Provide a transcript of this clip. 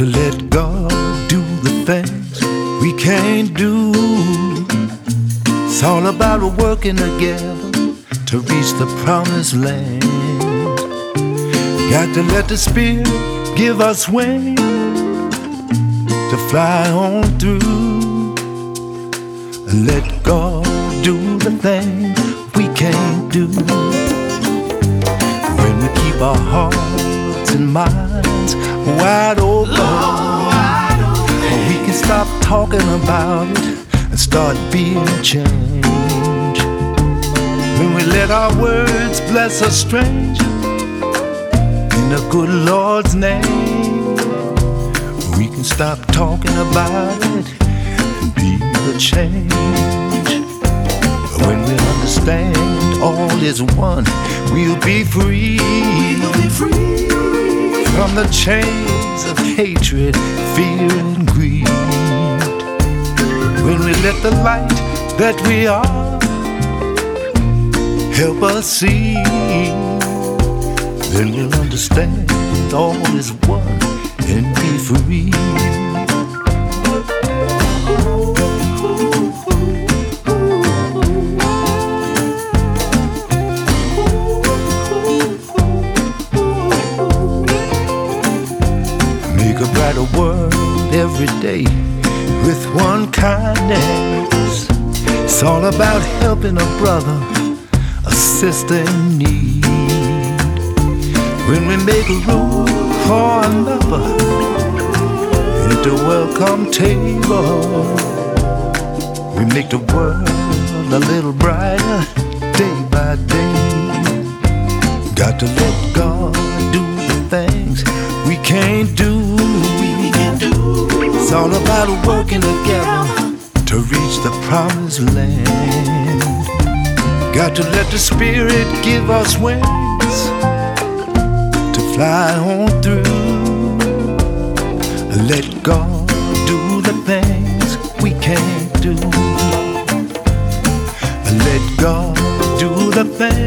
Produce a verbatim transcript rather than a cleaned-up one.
to let God do the things we can't do. It's all about working together to reach the promised land. Got to let the Spirit give us wings to fly on through, and let God do the things we can't do. When we keep our hearts and minds wide open, wide open, we can stop talking about it and start being changed. When we let our words bless a stranger in the good Lord's name, we can stop talking about it and be the change. When we understand all is one, we'll be free, we'll be free from the chains of hatred, fear, and greed. When we let the light that we are help us see, then we'll understand all is one and be free. Make a brighter world every day with one kindness. It's all about helping a brother, a sister in need. When we make room for another at the welcome table, we make the world a little brighter day by day. Got to let God do the things we can't do. It's all about working together to reach the promised land. Got to let the Spirit give us wings to fly on through, and let God do the things we can't do, and let God do the things